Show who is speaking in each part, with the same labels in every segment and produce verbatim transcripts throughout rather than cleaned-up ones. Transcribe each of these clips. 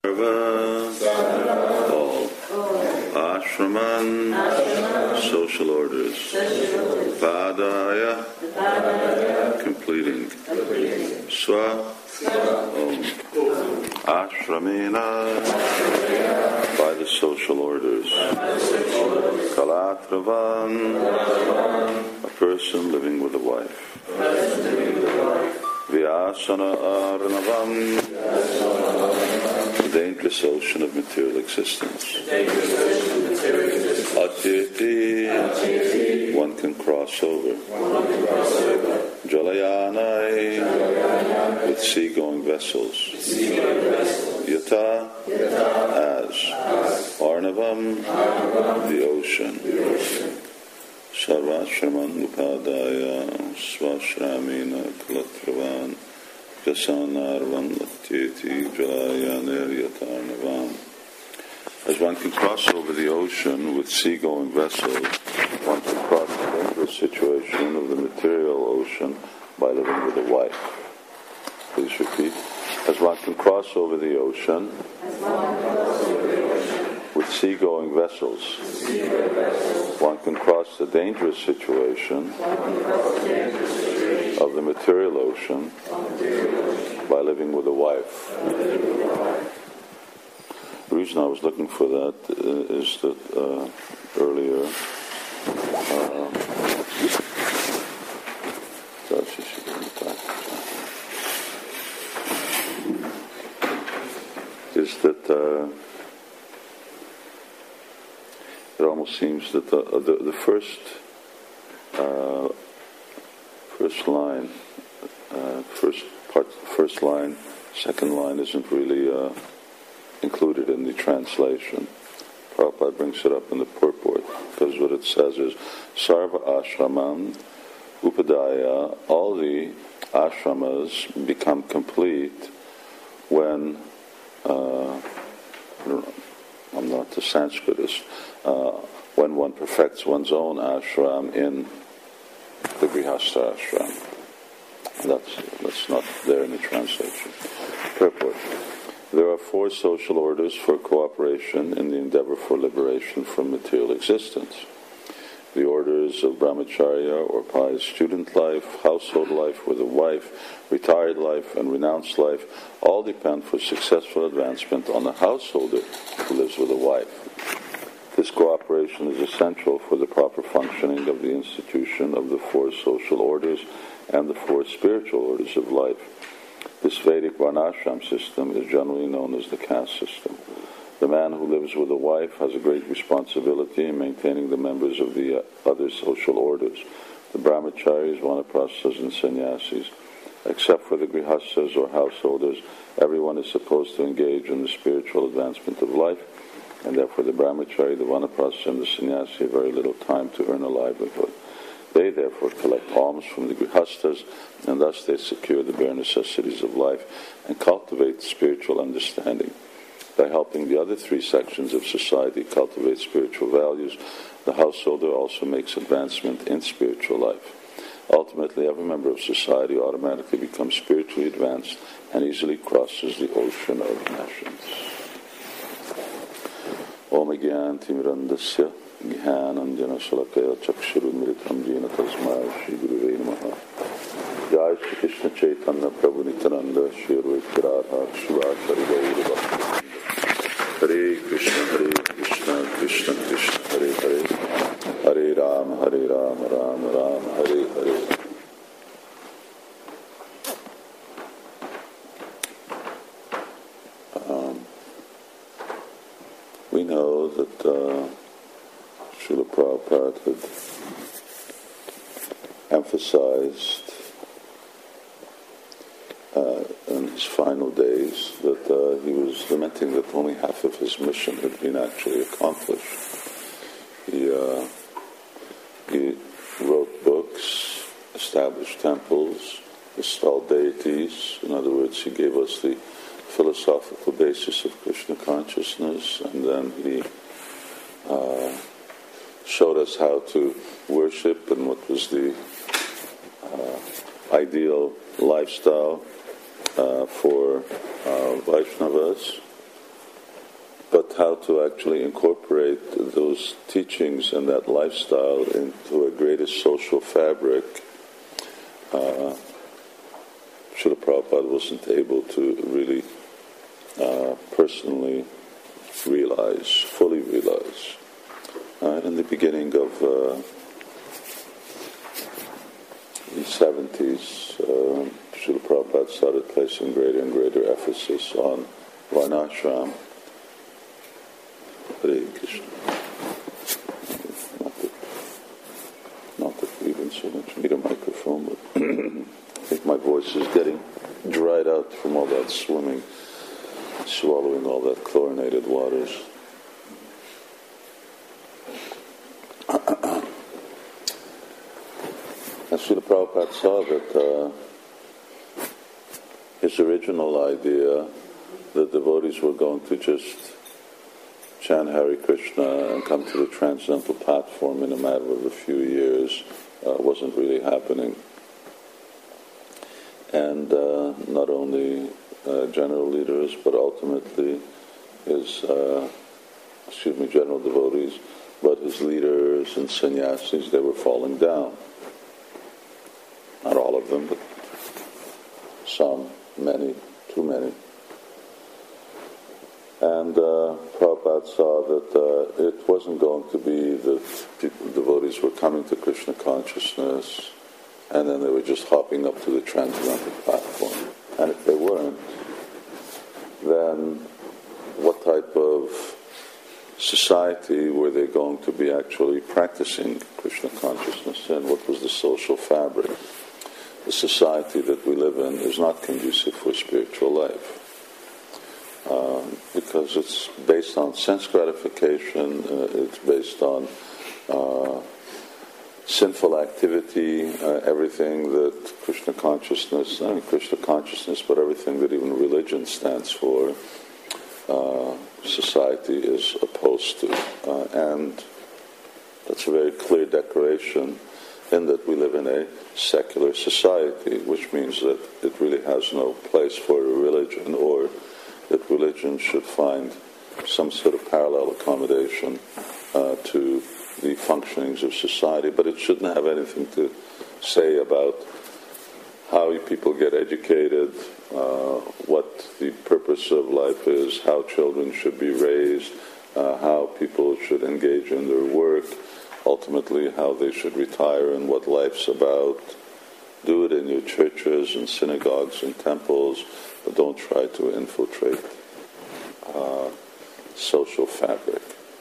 Speaker 1: Sarva, all. Ashraman, social orders. Padaya, completing. Swa, Om. Ashramena, by the social orders. Kalatravan, a person living with a wife. Vyasana Arnavam, the dangerous ocean of material existence. Atirti, one can cross over. Jalayanai, with sea-going vessels. Yata, as. Arnavam, the ocean. Sarvashraman upadaya swashramina kalatravan jasanarvan latyeti jalayaner yatarnavam. As one can cross over the ocean with sea-going vessels, one can cross the dangerous situation of the material ocean by living with a wife. Please repeat. As one can cross over the ocean with sea-going vessels, one can cross the dangerous situation of the material ocean by living with a wife. The reason I was looking for that is that uh, earlier uh, is that uh, it almost seems that the, uh, the, the first uh, first line, uh, first part, first line, second line isn't really uh, included in the translation. Prabhupada brings it up in the purport because what it says is Sarva Ashramam Upadaya. All the ashramas become complete when uh, I'm not the Sanskritist. Uh, when one perfects one's own ashram in the Grihastha ashram. That's, that's not there in the translation. Purport. There are four social orders for cooperation in the endeavor for liberation from material existence. The orders of brahmacharya or pious student life, household life with a wife, retired life, and renounced life all depend for successful advancement on the householder who lives with a wife. This cooperation is essential for the proper functioning of the institution of the four social orders and the four spiritual orders of life. This Vedic Varnashram system is generally known as the caste system. The man who lives with a wife has a great responsibility in maintaining the members of the other social orders, the brahmacharis, vanaprasthas, and sannyasis. Except for the grihasthas or householders, everyone is supposed to engage in the spiritual advancement of life, and therefore the brahmachari, the vanaprastha, and the sannyasi have very little time to earn a livelihood. They therefore collect alms from the grihasthas, and thus they secure the bare necessities of life and cultivate spiritual understanding. By helping the other three sections of society cultivate spiritual values, the householder also makes advancement in spiritual life. Ultimately, every member of society automatically becomes spiritually advanced and easily crosses the ocean of nations. Om Gyan Timirandasya Gyananjana Salakaya Chakshurumritam Jena Tasmaya Shri Guruvay Namaha. Jai Shri Krishna Chaitanya Prabhu Nityananda Shri Advaita Radha Shivachari Gaurava. Hare Krishna, Hare Krishna, Krishna Krishna, Hare Hare, Hare Rama, Hare Rama, Rama Rama, Hare Hare. Um, we know that uh, Srila Prabhupada had emphasized Uh, in his final days that uh, he was lamenting that only half of his mission had been actually accomplished. He, uh, he wrote books, established temples, installed deities. In other words, he gave us the philosophical basis of Krishna consciousness, and then he uh, showed us how to worship and what was the uh, ideal lifestyle Uh, for uh, Vaishnavas, how to actually incorporate those teachings and that lifestyle into a greater social fabric, uh, Srila Prabhupada wasn't able to really uh, personally realize, fully realize. Uh, in the beginning of uh, the seventies, uh, Srila Prabhupada started placing greater and greater emphasis on Varnashram. Hare Krishna. Not that, not that we even so much need a microphone, but I think my voice is getting dried out from all that swimming, swallowing all that chlorinated waters. And Srila Prabhupada saw that uh, his original idea that devotees were going to just chant Hare Krishna and come to the transcendental platform in a matter of a few years uh, wasn't really happening. And uh, not only uh, general leaders, but ultimately his, uh, excuse me, general devotees, but his leaders and sannyasis, they were falling down. Not all of them, but some, many, too many. And uh, Prabhupada saw that uh, it wasn't going to be that people, devotees were coming to Krishna consciousness and then they were just hopping up to the transcendental platform. And if they weren't, then what type of society were they going to be actually practicing Krishna consciousness in? What was the social fabric? The society that we live in is not conducive for spiritual life. Um, because it's based on sense gratification, uh, it's based on uh, sinful activity, uh, everything that Krishna consciousness, not only Krishna consciousness, but everything that even religion stands for, uh, society is opposed to. Uh, and that's a very clear declaration in that we live in a secular society, which means that it really has no place for a religion, or that religion should find some sort of parallel accommodation uh, to the functionings of society, but it shouldn't have anything to say about how people get educated, uh, what the purpose of life is, how children should be raised, uh, how people should engage in their work, ultimately how they should retire and what life's about. Do it in your churches and synagogues and temples, but don't try to infiltrate uh, social fabric.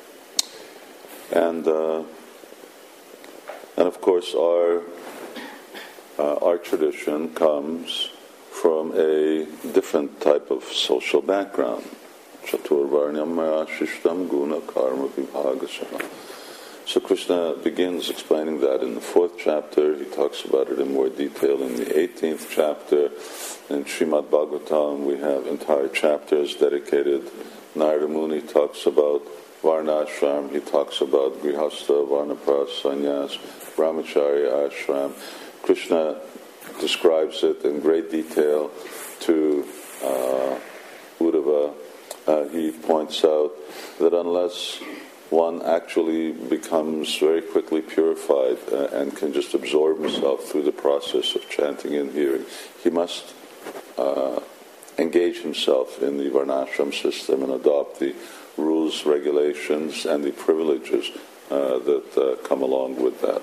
Speaker 1: And uh, and of course, our uh, our tradition comes from a different type of social background. Chaturvarnyam maya shishtam guna karma vibhagasana. So Krishna begins explaining that in the fourth chapter. He talks about it in more detail in the eighteenth chapter. In Srimad Bhagavatam, we have entire chapters dedicated. Narada Muni talks about Varnashram. He talks about Grihastha, Varnapras, Sannyas, Brahmacharya, Ashram. Krishna describes it in great detail to uh, Uddhava. Uh, he points out that unless one actually becomes very quickly purified uh, and can just absorb himself through the process of chanting and hearing, he must uh, engage himself in the Varnashram system and adopt the rules, regulations, and the privileges uh, that uh, come along with that.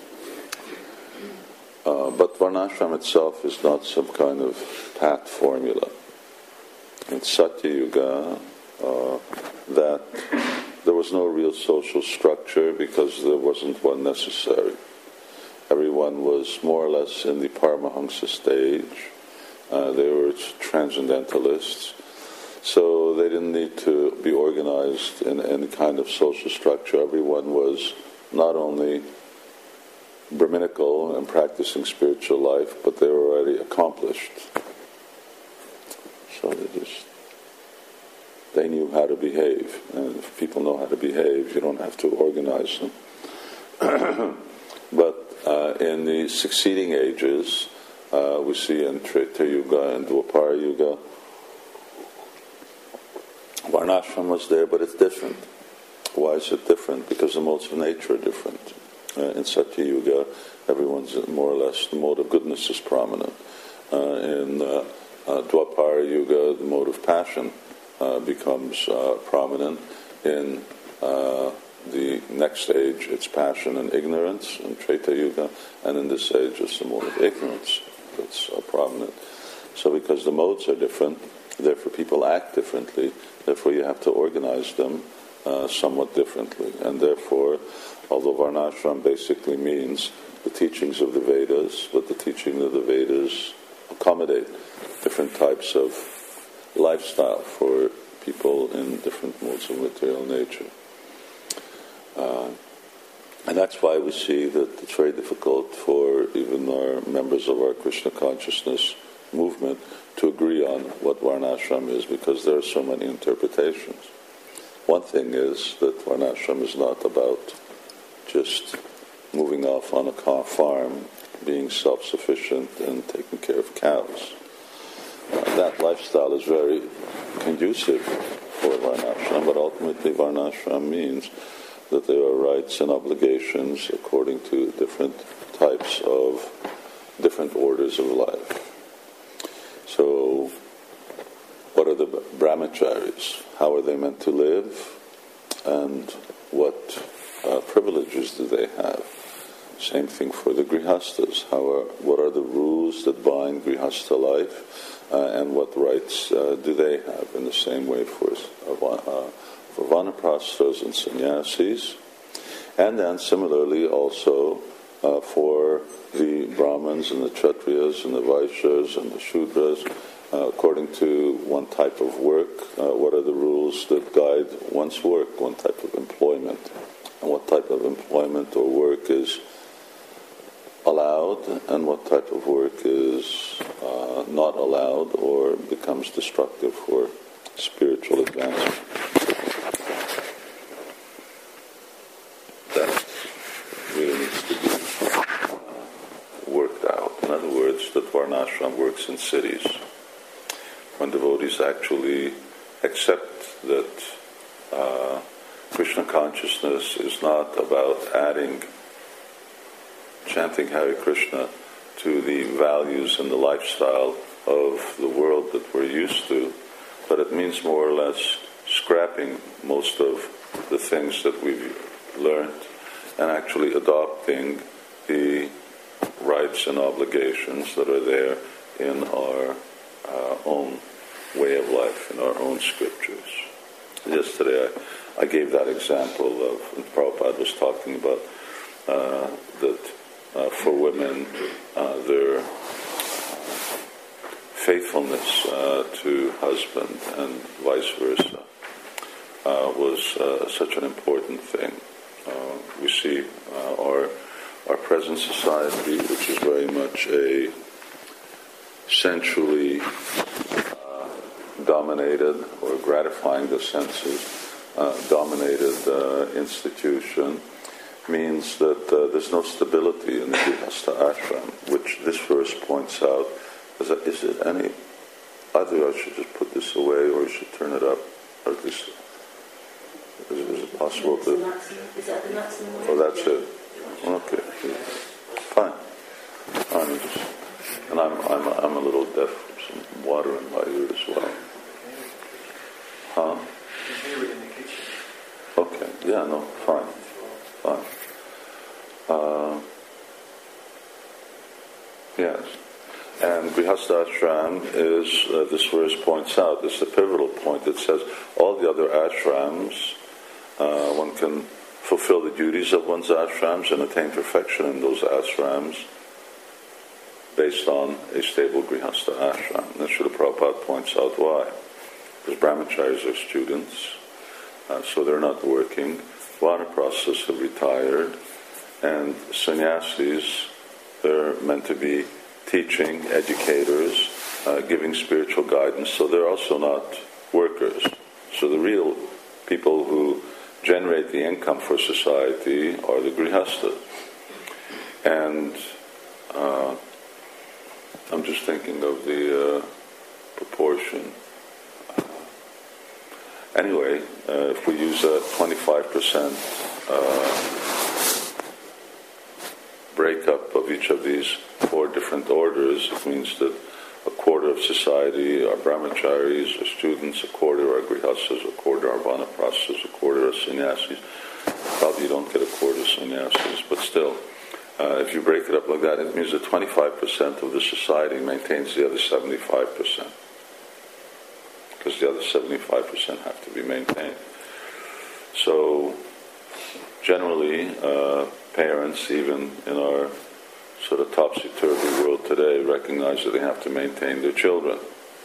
Speaker 1: Uh, but Varnashram itself is not some kind of pat formula. In Satya Yuga, uh, that there was no real social structure because there wasn't one necessary. Everyone was more or less in the Paramahansa stage. Uh, they were transcendentalists. So they didn't need to be organized in any kind of social structure. Everyone was not only Brahminical and practicing spiritual life, but they were already accomplished. So they just They knew how to behave, and if people know how to behave, you don't have to organize them. But uh, in the succeeding ages, uh, we see in Treta Yuga and Dwapara Yuga, Varnashram was there, but it's different. Why is it different? Because the modes of nature are different. Uh, in Satya Yuga, everyone's more or less, the mode of goodness is prominent. Uh, in uh, uh, Dwapara Yuga, the mode of passion uh, becomes uh, prominent. In uh, the next age, it's passion and ignorance, in Treta Yuga, and in this age, it's the mode of ignorance that's uh, prominent. So because the modes are different, therefore people act differently, therefore you have to organize them uh, somewhat differently. And therefore, although Varnashram basically means the teachings of the Vedas, but the teaching of the Vedas accommodate different types of lifestyle for people in different modes of material nature. Uh, and that's why we see that it's very difficult for even our members of our Krishna consciousness movement to agree on what Varnashram is, because there are so many interpretations. One thing is that Varnashram is not about just moving off on a car farm, being self-sufficient and taking care of cows. Uh, that lifestyle is very conducive for Varnashram, but ultimately Varnashram means that there are rights and obligations according to different types of different orders of life. So, what are the brahmacharis? How are they meant to live? And what uh, privileges do they have? Same thing for the grihastas. How are, what are the rules that bind grihastha life? Uh, and what rights uh, do they have? In the same way for uh, for vanaprasthas and sannyasis. And then similarly also uh, for the Brahmins and the Kshatriyas and the Vaishyas and the Shudras, uh, according to one type of work, uh, what are the rules that guide one's work, one type of employment, and what type of employment or work is allowed, and what type of work is uh, not allowed or becomes destructive for spiritual advancement. That really needs to be uh, worked out. In other words, that Varnashram works in cities. When devotees actually accept that uh, Krishna consciousness is not about adding chanting Hare Krishna to the values and the lifestyle of the world that we're used to, but it means more or less scrapping most of the things that we've learned and actually adopting the rights and obligations that are there in our uh, own way of life, in our own scriptures. Yesterday I, I gave that example of, and Prabhupada was talking about uh, that Uh, for women, uh, their faithfulness uh, to husband and vice versa uh, was uh, such an important thing. Uh, we see uh, our our present society, which is very much a sensually uh, dominated or gratifying the senses uh, dominated uh, institution, means that uh, there's no stability in the Grihastha ashram, which this verse points out. Is, that, is it any... Either I should just put this away or I should turn it up, or at least... Is, is it possible to...
Speaker 2: Is that the maximum?
Speaker 1: Oh, that's it. Okay. Fine. I'm just... And I'm, I'm, I'm a little deaf. Some water in my ear as well. Huh? Okay. Yeah, no, fine. Fine. Uh, yes. And Grihastha ashram is, uh, this verse points out, is the pivotal point. It says all the other ashrams, uh, one can fulfill the duties of one's ashrams and attain perfection in those ashrams based on a stable Grihastha ashram. And Srila Prabhupada points out why. Because brahmacharis are students, uh, so they're not working. Vanaprasthas have retired, and sannyasis, they're meant to be teaching, educators, uh, giving spiritual guidance, so they're also not workers. So the real people who generate the income for society are the grihasthas. And uh, I'm just thinking of the uh, proportion. anyway, uh, if we use a twenty-five percent uh, breakup of each of these four different orders, it means that a quarter of society are brahmacharis, or students, a quarter are grihastas, a quarter are vanaprasthas, a quarter are sannyasis. Probably you don't get a quarter of sannyasis, but still, uh, if you break it up like that, it means that twenty-five percent of the society maintains the other seventy-five percent. Because the other seventy-five percent have to be maintained. So, generally, uh, parents, even in our sort of topsy-turvy world today, recognize that they have to maintain their children.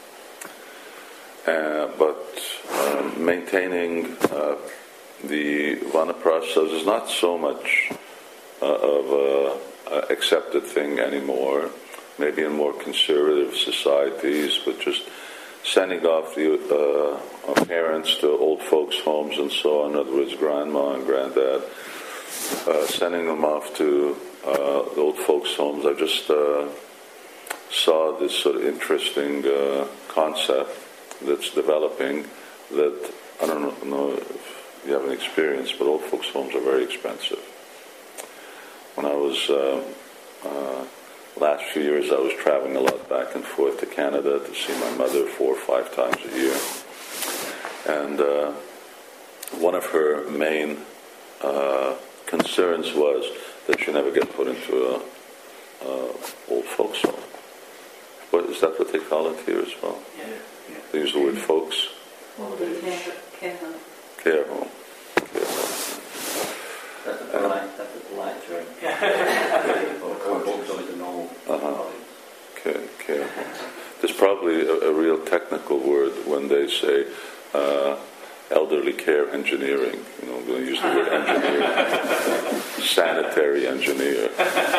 Speaker 1: Uh, but uh, maintaining uh, the vanaprasthas is not so much uh, of an accepted thing anymore, maybe in more conservative societies, but just sending off the uh, parents to old folks' homes and so on, in other words, grandma and granddad, uh, sending them off to uh, the old folks' homes. I just uh, saw this sort of interesting uh, concept that's developing that, I don't know if you have an experience, but old folks' homes are very expensive. When I was, uh, uh, last few years, I was traveling a lot back and forth to Canada to see my mother four or five times a year. And uh, one of her main uh, concerns was that she never get put into a, a old folks' home. What, is that what they call it here as well?
Speaker 3: Yeah. Yeah.
Speaker 1: They use the word folks?
Speaker 2: Old age care home.
Speaker 1: Care home. Care home.
Speaker 3: That's a polite, that's a polite term. Or folks always a normal.
Speaker 1: Uh-huh. Care, care home. There's probably a, a real technical word when they say uh, elderly care engineering. You know, I'm going to use the word engineer. Sanitary engineer.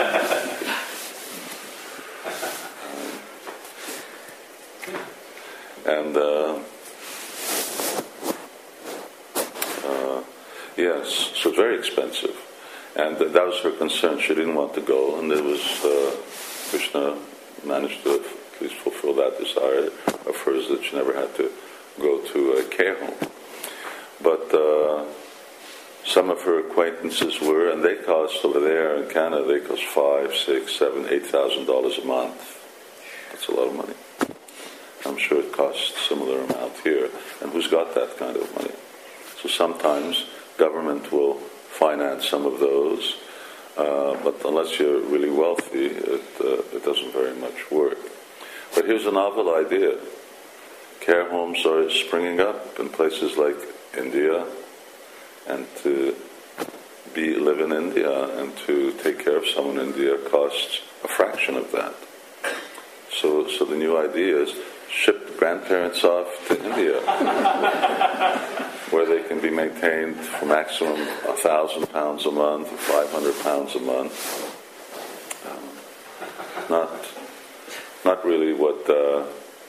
Speaker 1: And uh, uh, yes, so very expensive, and th- that was her concern. She didn't want to go, and it was uh, Krishna managed to at least fulfill that desire of hers that she never had to go to a care home. But uh, some of her acquaintances were, and they cost over there in Canada, they cost five, six, seven, eight thousand dollars a month. That's a lot of money. I'm sure it costs a similar amount here. And who's got that kind of money? So sometimes government will finance some of those, uh, but unless you're really wealthy, it, uh, it doesn't very much work. But here's a novel idea. Care homes are springing up in places like India, and to be live in India and to take care of someone in India costs a fraction of that. So, so the new idea is ship grandparents off to India, where they can be maintained for maximum a thousand pounds a month, five hundred pounds a month. Um, not, not really what uh,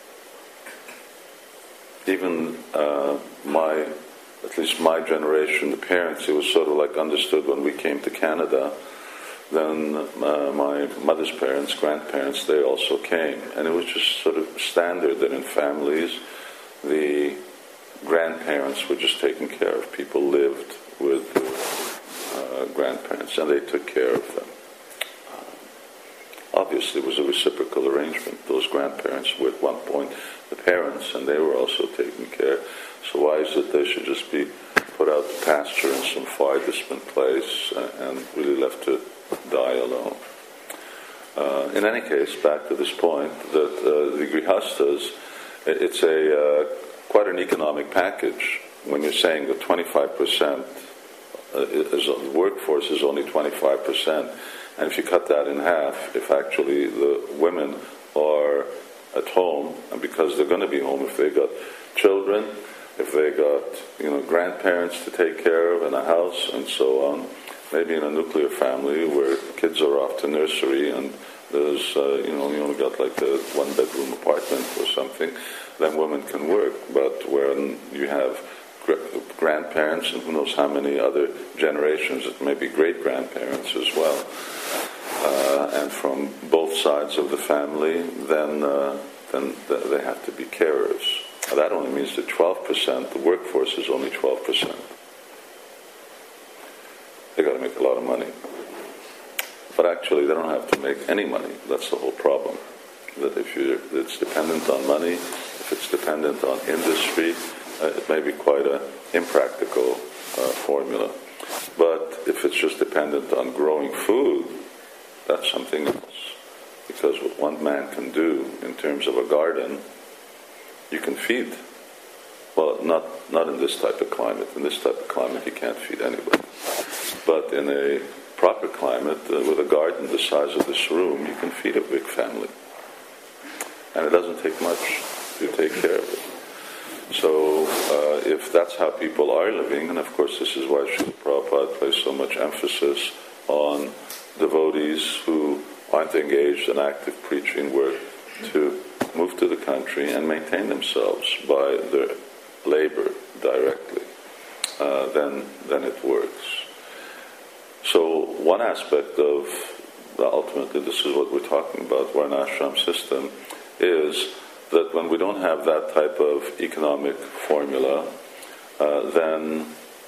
Speaker 1: even uh, my, at least my generation, the parents, it was sort of like understood when we came to Canada. Then uh, my mother's parents, grandparents, they also came. And it was just sort of standard that in families, the grandparents were just taken care of. People lived with uh, grandparents, and they took care of them. Uh, obviously, it was a reciprocal arrangement. Those grandparents were at one point the parents, and they were also taken care. So why is it they should just be put out to pasture in some far distant place and really left to die alone? Uh, in any case, back to this point, that uh, the grihastas, it's a uh, quite an economic package when you're saying that twenty-five percent is, the workforce is only twenty-five percent, and if you cut that in half, if actually the women are at home, and because they're going to be home, if they've got children, if they got you know grandparents to take care of, and a house, and so on. Maybe in a nuclear family where kids are off to nursery and there's, uh, you know, you only got like a one-bedroom apartment or something, then women can work. But when you have gr- grandparents and who knows how many other generations, it may be great-grandparents as well, uh, and from both sides of the family, then uh, then th- they have to be carers. Now, that only means that twelve percent, the workforce is only twelve percent. They got to make a lot of money. But actually, they don't have to make any money. That's the whole problem. That if you're, it's dependent on money, if it's dependent on industry, uh, it may be quite an impractical uh, formula. But if it's just dependent on growing food, that's something else. Because what one man can do in terms of a garden, you can feed. Well, not not in this type of climate. In this type of climate, you can't feed anybody. But in a proper climate, uh, with a garden the size of this room, you can feed a big family. And it doesn't take much to take care of it. So uh, if that's how people are living, and of course this is why Srila Prabhupada places so much emphasis on devotees who aren't engaged in active preaching work to move to the country and maintain themselves by their labor directly, uh, then, then it works. So one aspect of, ultimately this is what we're talking about, Varnashram system, is that when we don't have that type of economic formula, uh, then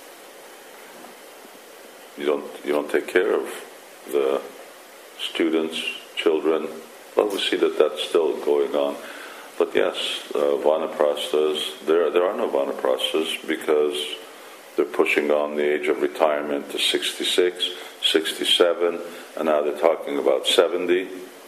Speaker 1: you don't you don't take care of the students, children. Well, we see that that's still going on. But yes, uh, Vanaprasthas, there there are no Vanaprasthas because they're pushing on the age of retirement to sixty-six, sixty-seven, and now they're talking about seventy.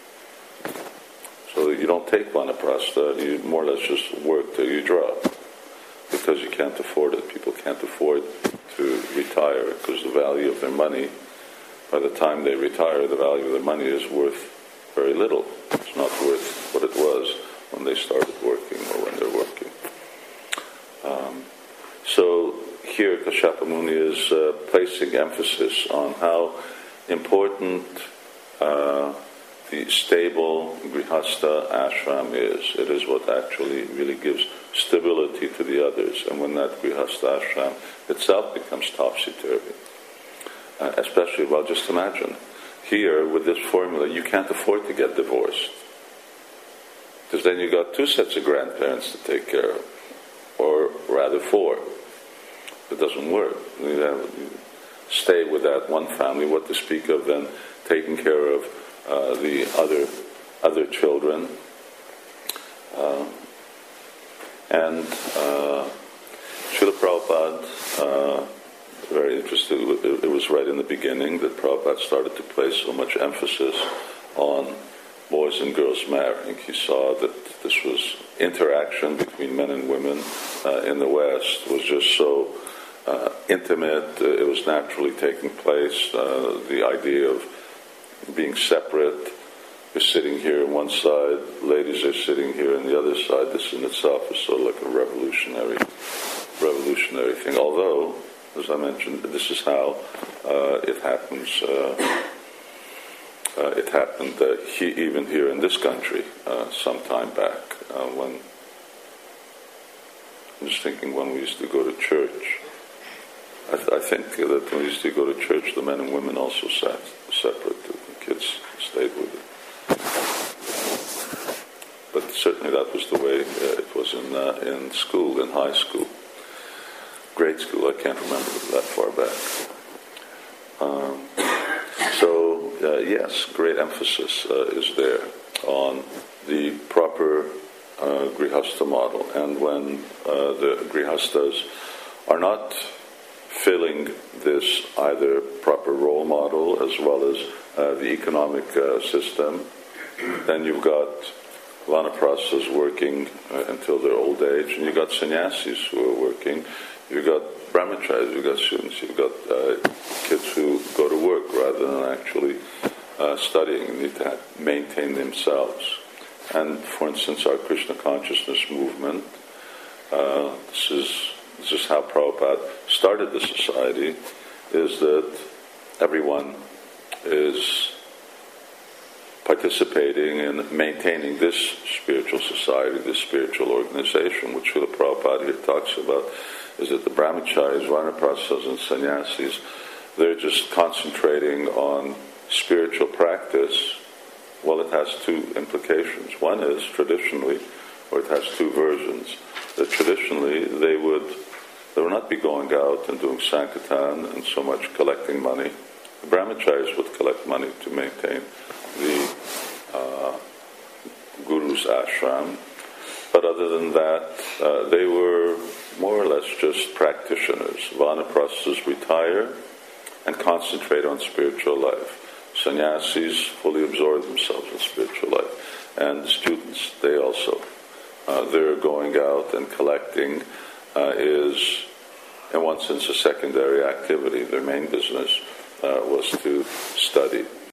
Speaker 1: So you don't take Vanaprastha, you more or less just work till you drop. Because you can't afford it. People can't afford to retire because the value of their money, by the time they retire, the value of their money is worth very little. It's not worth what it was when they started working or when they're working. Um, so here Kashyapa Muni is uh, placing emphasis on how important uh, the stable grihastha ashram is. It is what actually really gives stability to the others. And when that grihastha ashram itself becomes topsy-turvy, uh, especially, well, just imagine, here with this formula, you can't afford to get divorced. Because then you got two sets of grandparents to take care of, or rather four. It doesn't work. You have, you stay with that one family, what to speak of then taking care of Uh, the other other children, uh, and uh, Srila Prabhupada, uh, very interested, it, it was right in the beginning that Prabhupada started to place so much emphasis on boys and girls marrying. He saw that this was interaction between men and women uh, in the West was just so uh, intimate, uh, it was naturally taking place, uh, the idea of being separate. You're sitting here on one side, ladies are sitting here on the other side. This in itself is sort of like a revolutionary revolutionary thing. Although, as I mentioned, this is how uh, it happens. Uh, uh, it happened uh, he, even here in this country uh, some time back. Uh, when I'm just thinking when we used to go to church. I, th- I think that when we used to go to church, the men and women also sat separate. The kids stayed with it. But certainly that was the way uh, it was in uh, in school, in high school, grade school. I can't remember that far back. Um, so uh, yes, great emphasis uh, is there on the proper uh, grihastha model, and when uh, the grihasthas are not filling this either proper role model as well as uh, the economic uh, system, then you've got vanaprasthas working uh, until their old age, and you've got sannyasis who are working, you've got brahmacharis, you've got students, you've got uh, kids who go to work rather than actually uh, studying and need to have, maintain themselves. And for instance, our Krishna consciousness movement, uh, this is This is how Prabhupada started the society, is that everyone is participating in maintaining this spiritual society, this spiritual organization, which Srila Prabhupada here talks about, is that the brahmacharis, vanaprasthas, and sannyasis, they're just concentrating on spiritual practice. Well, it has two implications. One is, traditionally, or it has two versions. that traditionally they would they would not be going out and doing sankirtan and so much collecting money. The brahmacharis would collect money to maintain the uh, guru's ashram, but other than that, uh, they were more or less just practitioners. Vanaprasthas retire and concentrate on spiritual life. Sannyasis fully absorb themselves in spiritual life. And the students, they also, uh, they're going out and collecting uh, is, in one sense, a secondary activity. Their main business uh, was to study.